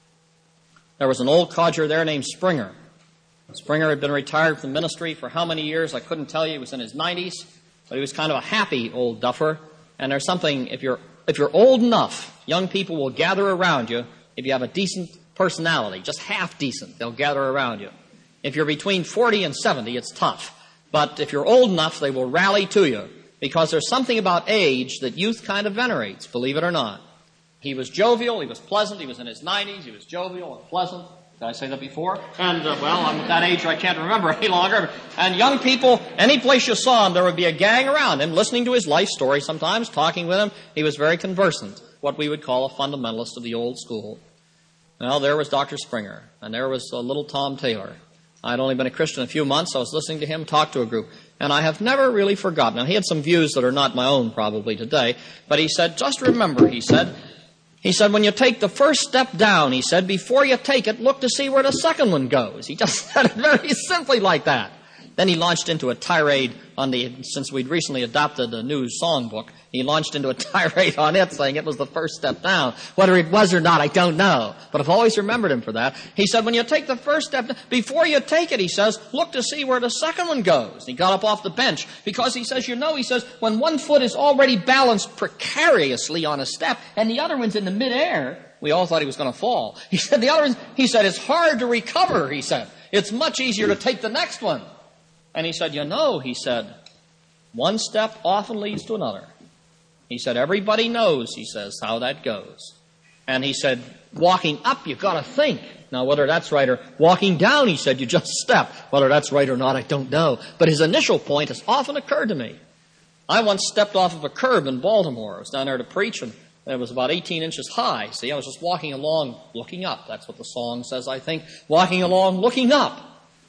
There was an old codger there named Springer. Springer had been retired from ministry for how many years, I couldn't tell you. He was in his 90s, but he was kind of a happy old duffer. And there's something, if you're old enough, young people will gather around you if you have a decent personality, just half decent, they'll gather around you. If you're between 40 and 70, it's tough. But if you're old enough, they will rally to you, because there's something about age that youth kind of venerates, believe it or not. He was jovial, he was pleasant, he was in his 90s, he was jovial and pleasant. Did I say that before? And, well, I'm at that age I can't remember any longer. And young people, any place you saw him, there would be a gang around him, listening to his life story sometimes, talking with him. He was very conversant, what we would call a fundamentalist of the old school. Well, there was Dr. Springer, and there was little Tom Taylor. I'd only been a Christian a few months. I was listening to him talk to a group. And I have never really forgotten. Now, he had some views that are not my own probably today. But he said, just remember, he said, when you take the first step down, he said, before you take it, look to see where the second one goes. He just said it very simply like that. Then he launched into a tirade since we'd recently adopted a new songbook, he launched into a tirade on it saying it was the first step down. Whether it was or not, I don't know. But I've always remembered him for that. He said, when you take the first step, before you take it, he says, look to see where the second one goes. He got up off the bench because he says, when one foot is already balanced precariously on a step and the other one's in the midair, we all thought he was going to fall. He said, it's hard to recover, he said. It's much easier to take the next one. And he said, he said, one step often leads to another. He said, everybody knows, he says, how that goes. And he said, walking up, you've got to think. Now, whether that's right or walking down, he said, you just step. Whether that's right or not, I don't know. But his initial point has often occurred to me. I once stepped off of a curb in Baltimore. I was down there to preach, and it was about 18 inches high. See, I was just walking along, looking up. That's what the song says, I think. Walking along, looking up.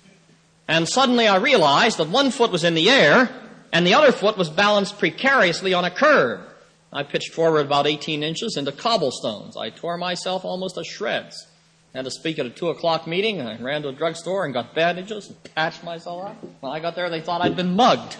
And suddenly I realized that one foot was in the air and the other foot was balanced precariously on a curb. I pitched forward about 18 inches into cobblestones. I tore myself almost to shreds. I had to speak at a 2:00 meeting. I ran to a drugstore and got bandages and patched myself up. When I got there, they thought I'd been mugged.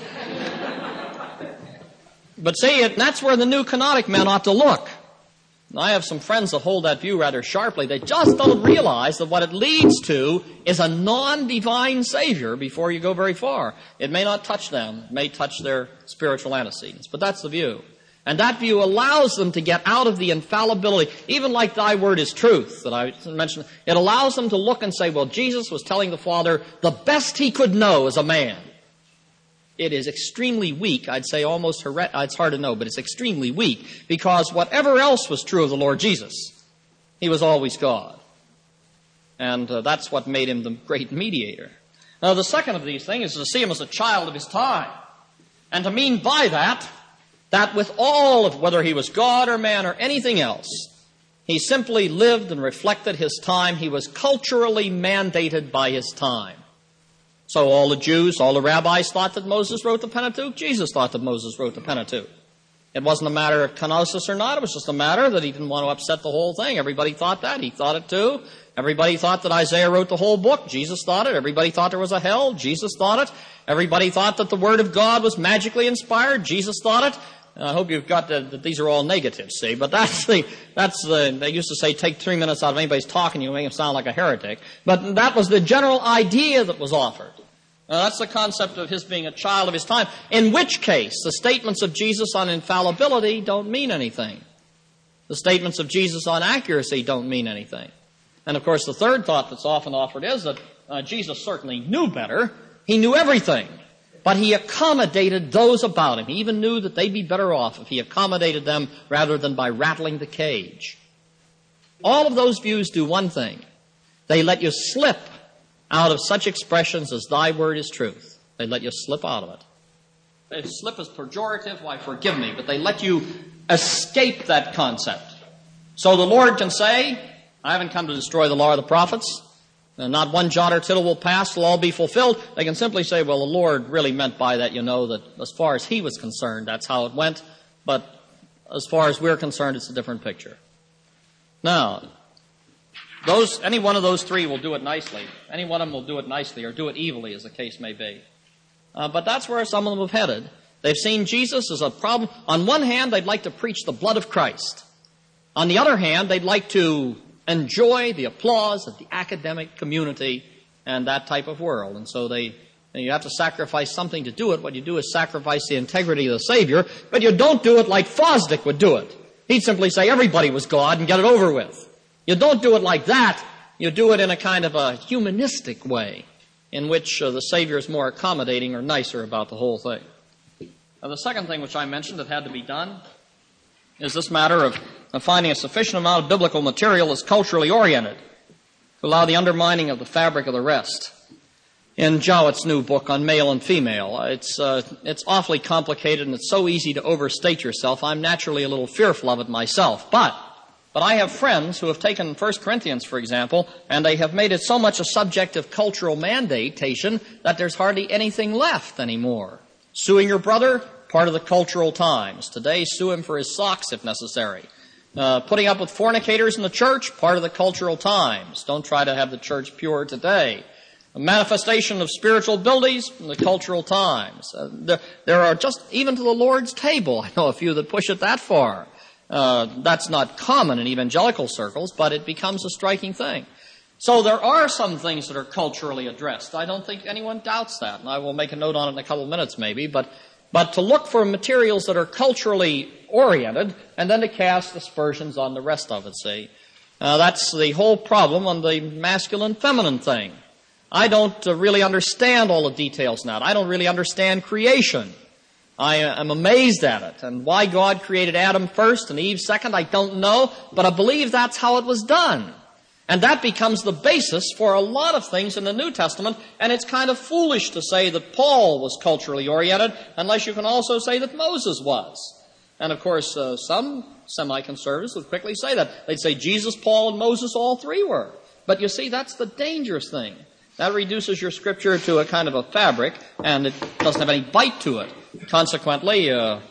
But see, that's where the new canonic men ought to look. I have some friends that hold that view rather sharply. They just don't realize that what it leads to is a non-divine Savior before you go very far. It may not touch them. It may touch their spiritual antecedents. But that's the view. And that view allows them to get out of the infallibility, even like thy word is truth that I mentioned. It allows them to look and say, well, Jesus was telling the Father the best he could know as a man. It is extremely weak. I'd say almost it's hard to know, but it's extremely weak because whatever else was true of the Lord Jesus, he was always God. And that's what made him the great mediator. Now, the second of these things is to see him as a child of his time. And to mean by that with all of whether he was God or man or anything else, he simply lived and reflected his time. He was culturally mandated by his time. So all the Jews, all the rabbis thought that Moses wrote the Pentateuch. Jesus thought that Moses wrote the Pentateuch. It wasn't a matter of kenosis or not. It was just a matter that he didn't want to upset the whole thing. Everybody thought that. He thought it too. Everybody thought that Isaiah wrote the whole book. Jesus thought it. Everybody thought there was a hell. Jesus thought it. Everybody thought that the Word of God was magically inspired. Jesus thought it. I hope you've got that these are all negatives, see? But they used to say, take 3 minutes out of anybody's talking, you make him sound like a heretic. But that was the general idea that was offered. That's the concept of his being a child of his time, in which case the statements of Jesus on infallibility don't mean anything. The statements of Jesus on accuracy don't mean anything. And of course the third thought that's often offered is that Jesus certainly knew better. He knew everything. But he accommodated those about him. He even knew that they'd be better off if he accommodated them rather than by rattling the cage. All of those views do one thing. They let you slip out of such expressions as thy word is truth. They let you slip out of it. They slip as pejorative, why forgive me, but they let you escape that concept. So the Lord can say, I haven't come to destroy the law of the prophets. Not one jot or tittle will pass, will all be fulfilled. They can simply say, well, the Lord really meant by that, that as far as he was concerned, that's how it went. But as far as we're concerned, it's a different picture. Now, any one of those three will do it nicely. Any one of them will do it nicely or do it evilly, as the case may be. But that's where some of them have headed. They've seen Jesus as a problem. On one hand, they'd like to preach the blood of Christ. On the other hand, they'd like to enjoy the applause of the academic community and that type of world. And so you have to sacrifice something to do it. What you do is sacrifice the integrity of the Savior, but you don't do it like Fosdick would do it. He'd simply say everybody was God and get it over with. You don't do it like that. You do it in a kind of a humanistic way in which the Savior is more accommodating or nicer about the whole thing. Now, the second thing which I mentioned that had to be done is this matter of finding a sufficient amount of biblical material that's culturally oriented to allow the undermining of the fabric of the rest. In Jowett's new book on male and female, it's awfully complicated and it's so easy to overstate yourself. I'm naturally a little fearful of it myself. But I have friends who have taken 1 Corinthians, for example, and they have made it so much a subject of cultural mandatation that there's hardly anything left anymore. Suing your brother, part of the cultural times. Today, sue him for his socks if necessary. Putting up with fornicators in the church, part of the cultural times. Don't try to have the church pure today. A manifestation of spiritual abilities in the cultural times. There are just, even to the Lord's table, I know a few that push it that far. That's not common in evangelical circles, but it becomes a striking thing. So there are some things that are culturally addressed. I don't think anyone doubts that, and I will make a note on it in a couple of minutes maybe, but to look for materials that are culturally oriented and then to cast aspersions on the rest of it, see. That's the whole problem on the masculine-feminine thing. I don't really understand all the details now. I don't really understand creation. I am amazed at it. And why God created Adam first and Eve second, I don't know, but I believe that's how it was done. And that becomes the basis for a lot of things in the New Testament, and it's kind of foolish to say that Paul was culturally oriented unless you can also say that Moses was. And of course, some semi-conservatives would quickly say that. They'd say Jesus, Paul, and Moses, all three were. But you see, that's the dangerous thing. That reduces your scripture to a kind of a fabric, and it doesn't have any bite to it. Consequently, there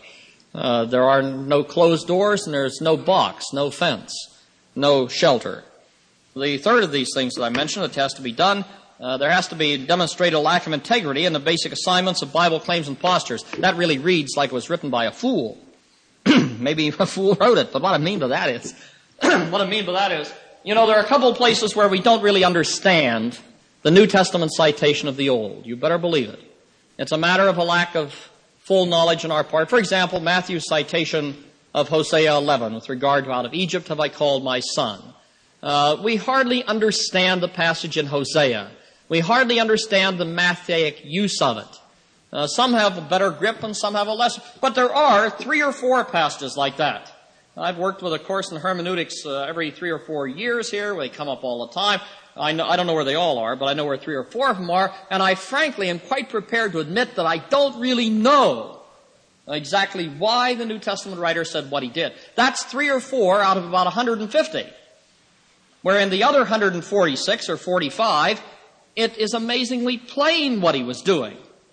are no closed doors, and there's no box, no fence, no shelter. The third of these things that I mentioned that has to be done, there has to be demonstrated a lack of integrity in the basic assignments of Bible claims and postures. That really reads like it was written by a fool. Maybe a fool wrote it, but what I mean by that is, there are a couple of places where we don't really understand the New Testament citation of the Old. You better believe it. It's a matter of a lack of full knowledge on our part. For example, Matthew's citation of Hosea 11 with regard to out of Egypt have I called my son. We hardly understand the passage in Hosea. We hardly understand the Matthaic use of it. Some have a better grip and some have a less. But there are 3 or 4 passages like that. I've worked with a course in hermeneutics every 3 or 4 years here. They come up all the time. I don't know where they all are, but I know where 3 or 4 of them are. And I frankly am quite prepared to admit that I don't really know exactly why the New Testament writer said what he did. That's 3 or 4 out of about 150. Where in the other 146 or 45, it is amazingly plain what he was doing.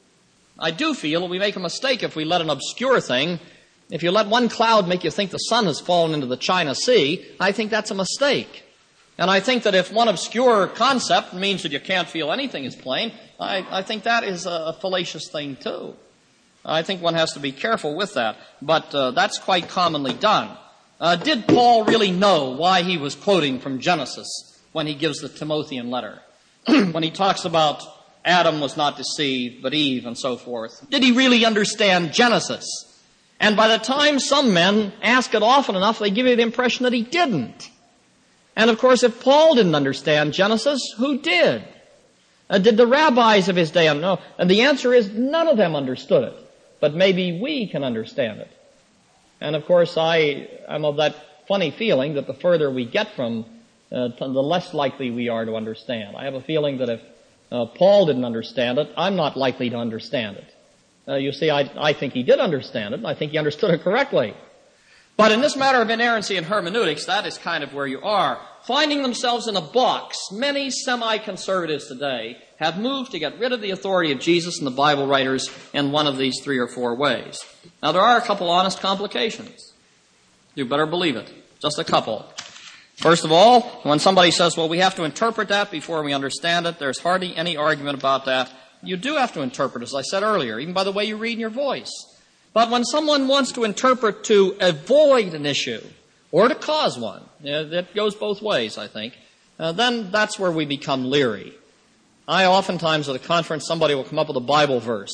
I do feel that we make a mistake if we let an obscure thing, if you let one cloud make you think the sun has fallen into the China Sea, I think that's a mistake. And I think that if one obscure concept means that you can't feel anything is plain, I think that is a fallacious thing too. I think one has to be careful with that, but that's quite commonly done. Did Paul really know why he was quoting from Genesis when he gives the Timothean letter? When he talks about Adam was not deceived, but Eve and so forth. Did he really understand Genesis? And by the time some men ask it often enough, they give you the impression that he didn't. And of course, if Paul didn't understand Genesis, who did? Did the rabbis of his day know? And the answer is none of them understood it. But maybe we can understand it. And of course, I'm of that funny feeling that the further we get from, the less likely we are to understand. I have a feeling that if Paul didn't understand it, I'm not likely to understand it. You see, I think he did understand it, and I think he understood it correctly. But in this matter of inerrancy and hermeneutics, that is kind of where you are. Finding themselves in a box, many semi-conservatives today have moved to get rid of the authority of Jesus and the Bible writers in one of these 3 or 4 ways. Now, there are a couple honest complications. You better believe it. Just a couple. First of all, when somebody says, well, we have to interpret that before we understand it, there's hardly any argument about that. You do have to interpret, as I said earlier, even by the way you read in your voice. But when someone wants to interpret to avoid an issue or to cause one, that goes both ways, I think, then that's where we become leery. I oftentimes at a conference, somebody will come up with a Bible verse.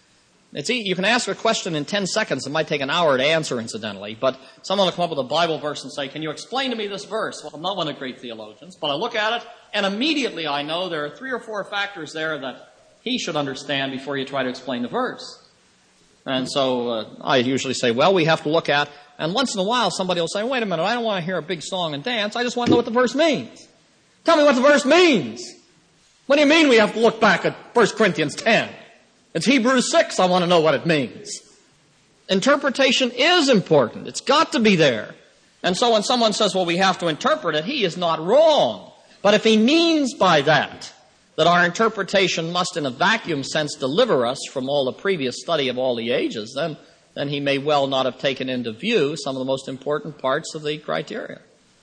You can ask a question in 10 seconds. It might take an hour to answer, incidentally. But someone will come up with a Bible verse and say, can you explain to me this verse? Well, I'm not one of the great theologians, but I look at it, and immediately I know there are 3 or 4 factors there that he should understand before you try to explain the verse. And so I usually say, well, we have to look at, and once in a while somebody will say, wait a minute, I don't want to hear a big song and dance. I just want to know what the verse means. Tell me what the verse means. What do you mean we have to look back at 1 Corinthians 10? It's Hebrews 6. I want to know what it means. Interpretation is important. It's got to be there. And so when someone says, well, we have to interpret it, he is not wrong. But if he means by that our interpretation must in a vacuum sense deliver us from all the previous study of all the ages, then he may well not have taken into view some of the most important parts of the criteria.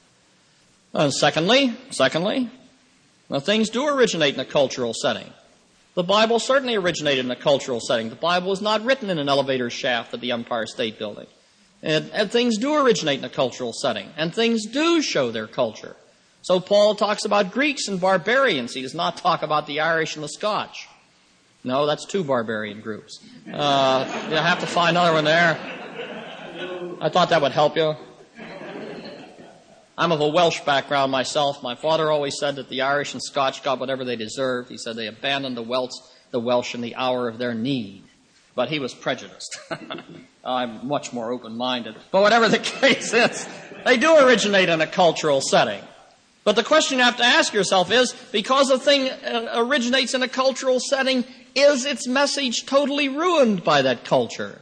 Secondly, things do originate in a cultural setting. The Bible certainly originated in a cultural setting. The Bible was not written in an elevator shaft at the Empire State Building. And things do originate in a cultural setting, and things do show their culture. So Paul talks about Greeks and barbarians. He does not talk about the Irish and the Scotch. No, that's 2 barbarian groups. You have to find another one there. I thought that would help you. I'm of a Welsh background myself. My father always said that the Irish and Scotch got whatever they deserved. He said they abandoned the Welsh in the hour of their need. But he was prejudiced. I'm much more open-minded. But whatever the case is, they do originate in a cultural setting. But the question you have to ask yourself is, because a thing originates in a cultural setting, is its message totally ruined by that culture?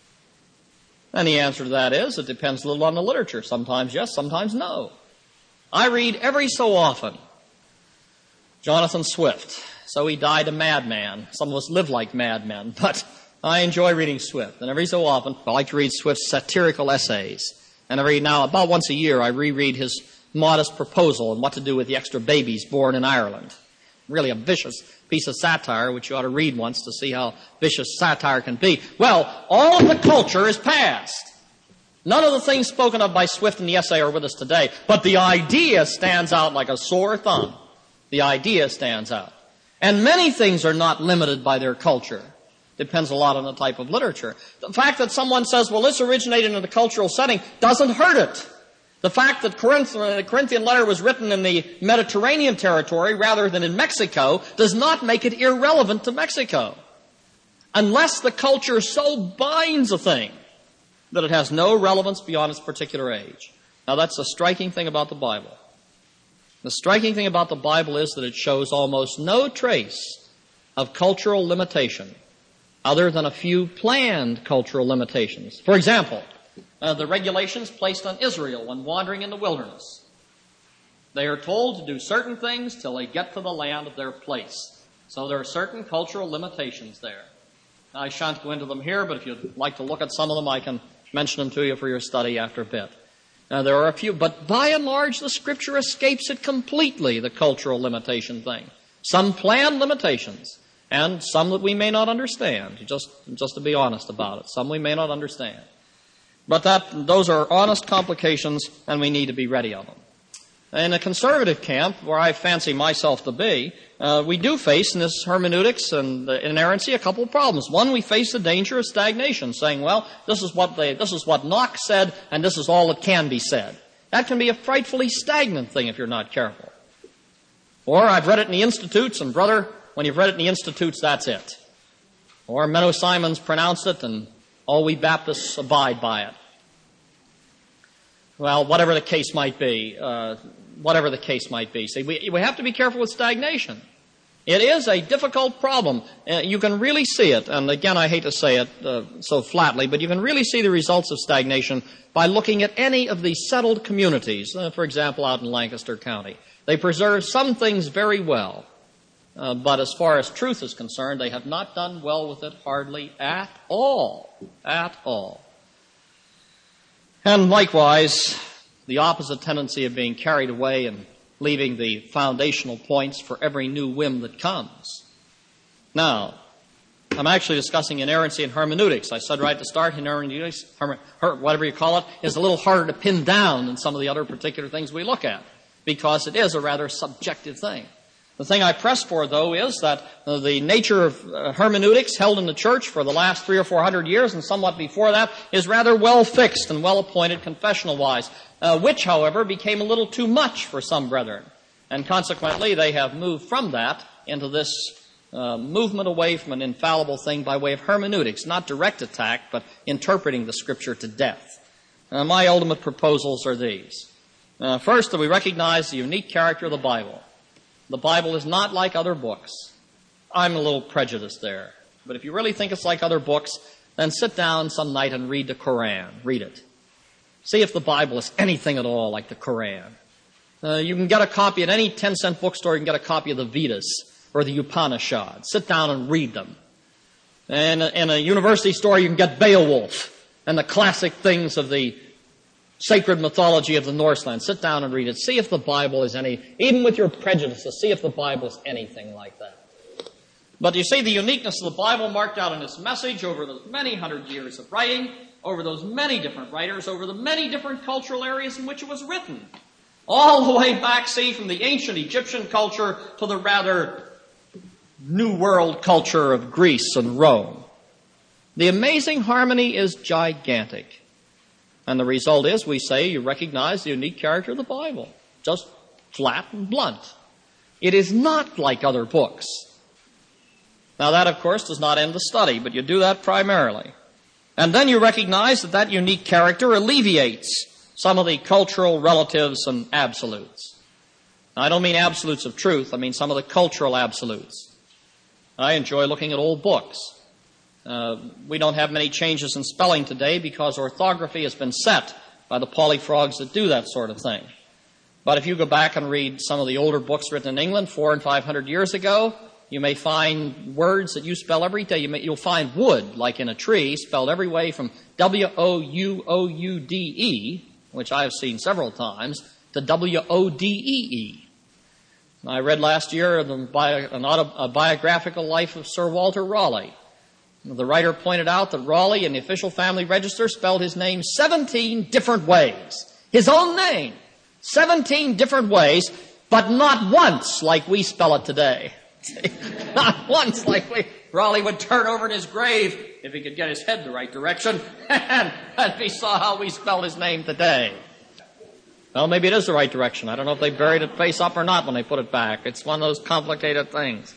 And the answer to that is, it depends a little on the literature. Sometimes yes, sometimes no. I read every so often Jonathan Swift. So he died a madman. Some of us live like madmen, but I enjoy reading Swift. And every so often, I like to read Swift's satirical essays. And about once a year, I reread his Modest Proposal and What to Do with the Extra Babies Born in Ireland. Really a vicious piece of satire, which you ought to read once to see how vicious satire can be. Well, all of the culture is past. None of the things spoken of by Swift in the essay are with us today, but the idea stands out like a sore thumb. The idea stands out. And many things are not limited by their culture. Depends a lot on the type of literature. The fact that someone says, well, this originated in a cultural setting doesn't hurt it. The fact that the Corinthian letter was written in the Mediterranean territory rather than in Mexico does not make it irrelevant to Mexico. Unless the culture so binds a thing that it has no relevance beyond its particular age. Now that's the striking thing about the Bible. The striking thing about the Bible is that it shows almost no trace of cultural limitation other than a few planned cultural limitations. For example, the regulations placed on Israel when wandering in the wilderness. They are told to do certain things till they get to the land of their place. So there are certain cultural limitations there. I shan't go into them here, but if you'd like to look at some of them, I can mention them to you for your study after a bit. Now, there are a few, but by and large, the Scripture escapes it completely, the cultural limitation thing. Some planned limitations, And some that we may not understand, just to be honest about it. Some we may not understand. But those are honest complications, and we need to be ready of them. In the conservative camp, where I fancy myself to be, we do face in this hermeneutics and inerrancy a couple of problems. One, we face the danger of stagnation, saying, well, this is what Knox said, and this is all that can be said. That can be a frightfully stagnant thing if you're not careful. Or I've read it in the Institutes, and brother, when you've read it in the Institutes, that's it. Or Menno Simons pronounced it, and all we Baptists abide by it. Well, whatever the case might be, See, we have to be careful with stagnation. It is a difficult problem. You can really see it, and again, I hate to say it so flatly, but you can really see the results of stagnation by looking at any of the settled communities. For example, out in Lancaster County. They preserve some things very well, but as far as truth is concerned, they have not done well with it hardly at all. At all. And likewise, the opposite tendency of being carried away and leaving the foundational points for every new whim that comes. Now, I'm actually discussing inerrancy and hermeneutics. I said right at the start, hermeneutics, whatever you call it, is a little harder to pin down than some of the other particular things we look at, because it is a rather subjective thing. The thing I press for, though, is that the nature of hermeneutics held in the church for the last 300 or 400 years and somewhat before that is rather well fixed and well appointed confessional-wise, which, however, became a little too much for some brethren. And consequently, they have moved from that into this movement away from an infallible thing by way of hermeneutics, not direct attack, but interpreting the Scripture to death. My ultimate proposals are these. First, that we recognize the unique character of the Bible. The Bible is not like other books. I'm a little prejudiced there. But if you really think it's like other books, then sit down some night and read the Koran. Read it. See if the Bible is anything at all like the Koran. You can get a copy at any 10-cent bookstore. You can get a copy of the Vedas or the Upanishads. Sit down and read them. And in a university store, you can get Beowulf and the classic things of the sacred mythology of the Norseland. Sit down and read it. See if the Bible is even with your prejudices, see if the Bible is anything like that. But you see the uniqueness of the Bible marked out in its message over those many hundred years of writing, over those many different writers, over the many different cultural areas in which it was written. All the way back, see, from the ancient Egyptian culture to the rather New World culture of Greece and Rome. The amazing harmony is gigantic. And the result is, we say, you recognize the unique character of the Bible. Just flat and blunt. It is not like other books. Now that, of course, does not end the study, but you do that primarily. And then you recognize that unique character alleviates some of the cultural relatives and absolutes. Now, I don't mean absolutes of truth, I mean some of the cultural absolutes. I enjoy looking at old books. We don't have many changes in spelling today because orthography has been set by the polyfrogs that do that sort of thing. But if you go back and read some of the older books written in England 400 and 500 years ago, you may find words that you spell every day. You'll find wood, like in a tree, spelled every way from W-O-U-O-U-D-E, which I have seen several times, to W-O-D-E-E. I read last year a biographical life of Sir Walter Raleigh. The writer pointed out that Raleigh in the official family register spelled his name 17 different ways. His own name. 17 different ways, but not once like we spell it today. Not once like Raleigh would turn over in his grave if he could get his head the right direction and he saw how we spell his name today. Well, maybe it is the right direction. I don't know if they buried it face up or not when they put it back. It's one of those complicated things.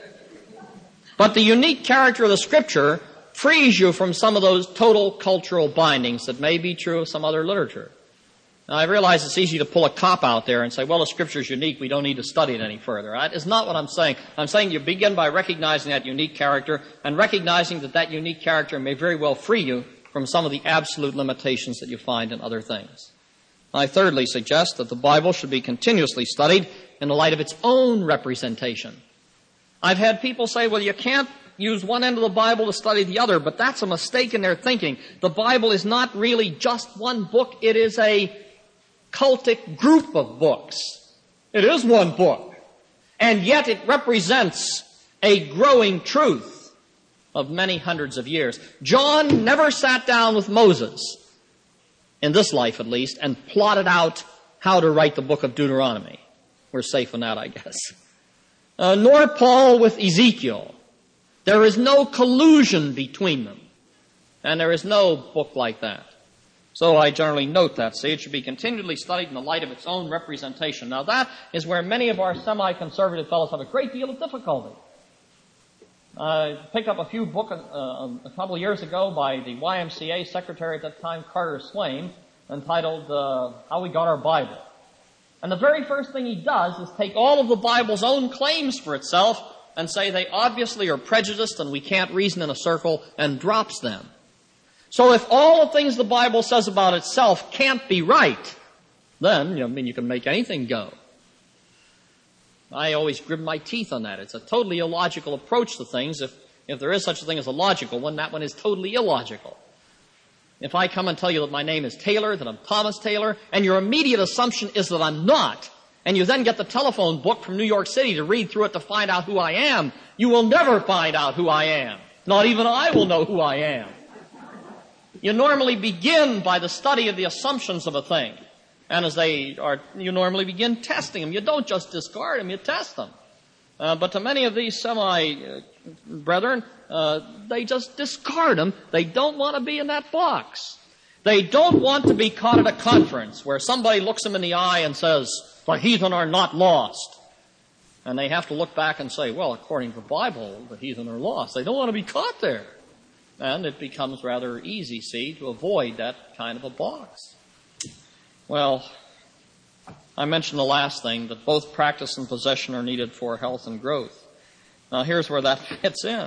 But the unique character of the Scripture frees you from some of those total cultural bindings that may be true of some other literature. Now, I realize it's easy to pull a cop out there and say, well, the Scripture is unique, we don't need to study it any further. That is not what I'm saying. I'm saying you begin by recognizing that unique character and recognizing that unique character may very well free you from some of the absolute limitations that you find in other things. I thirdly suggest that the Bible should be continuously studied in the light of its own representation. I've had people say, well, you can't use one end of the Bible to study the other, but that's a mistake in their thinking. The Bible is not really just one book. It is a cultic group of books. It is one book. And yet it represents a growing truth of many hundreds of years. John never sat down with Moses, in this life at least, and plotted out how to write the book of Deuteronomy. We're safe on that, I guess. Nor Paul with Ezekiel. There is no collusion between them. And there is no book like that. So I generally note that. See, it should be continually studied in the light of its own representation. Now that is where many of our semi-conservative fellows have a great deal of difficulty. I picked up a few books a couple of years ago by the YMCA secretary at that time, Carter Swain, entitled How We Got Our Bible. And the very first thing he does is take all of the Bible's own claims for itself and say they obviously are prejudiced and we can't reason in a circle, and drops them. So if all the things the Bible says about itself can't be right, then, you can make anything go. I always grit my teeth on that. It's a totally illogical approach to things. If there is such a thing as a logical one, that one is totally illogical. If I come and tell you that my name is Taylor, that I'm Thomas Taylor, and your immediate assumption is that I'm not, and you then get the telephone book from New York City to read through it to find out who I am, you will never find out who I am. Not even I will know who I am. You normally begin by the study of the assumptions of a thing. And as you normally begin testing them. You don't just discard them, you test them. But to many of these semi-brethren, they just discard them. They don't want to be in that box. They don't want to be caught at a conference where somebody looks them in the eye and says, the heathen are not lost. And they have to look back and say, well, according to the Bible, the heathen are lost. They don't want to be caught there. And it becomes rather easy, to avoid that kind of a box. Well, I mentioned the last thing, that both practice and possession are needed for health and growth. Now here's where that fits in.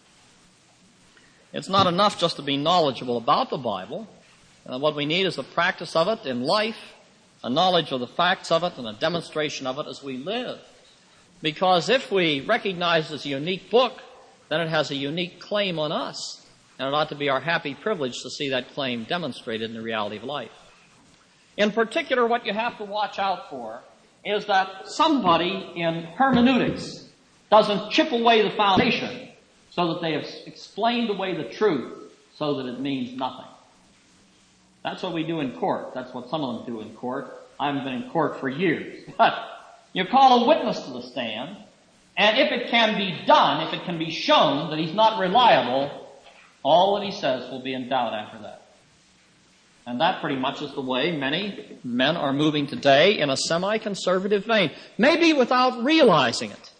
It's not enough just to be knowledgeable about the Bible. What we need is a practice of it in life, a knowledge of the facts of it, and a demonstration of it as we live. Because if we recognize it as a unique book, then it has a unique claim on us. And it ought to be our happy privilege to see that claim demonstrated in the reality of life. In particular, what you have to watch out for is that somebody in hermeneutics doesn't chip away the foundation so that they have explained away the truth so that it means nothing. That's what we do in court. That's what some of them do in court. I haven't been in court for years. But you call a witness to the stand, and if it can be done, if it can be shown that he's not reliable, all that he says will be in doubt after that. And that pretty much is the way many men are moving today in a semi-conservative vein. Maybe without realizing it.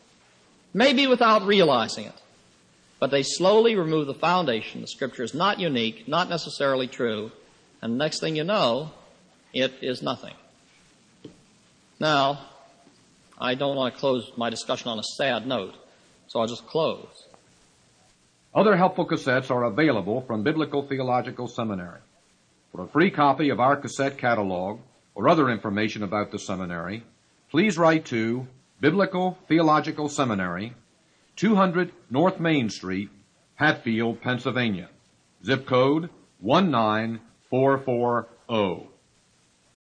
But they slowly remove the foundation. The Scripture is not unique, not necessarily true. And the next thing you know, it is nothing. Now, I don't want to close my discussion on a sad note, so I'll just close. Other helpful cassettes are available from Biblical Theological Seminary. For a free copy of our cassette catalog or other information about the seminary, please write to Biblical Theological Seminary, 200 North Main Street, Hatfield, Pennsylvania. Zip code 19440.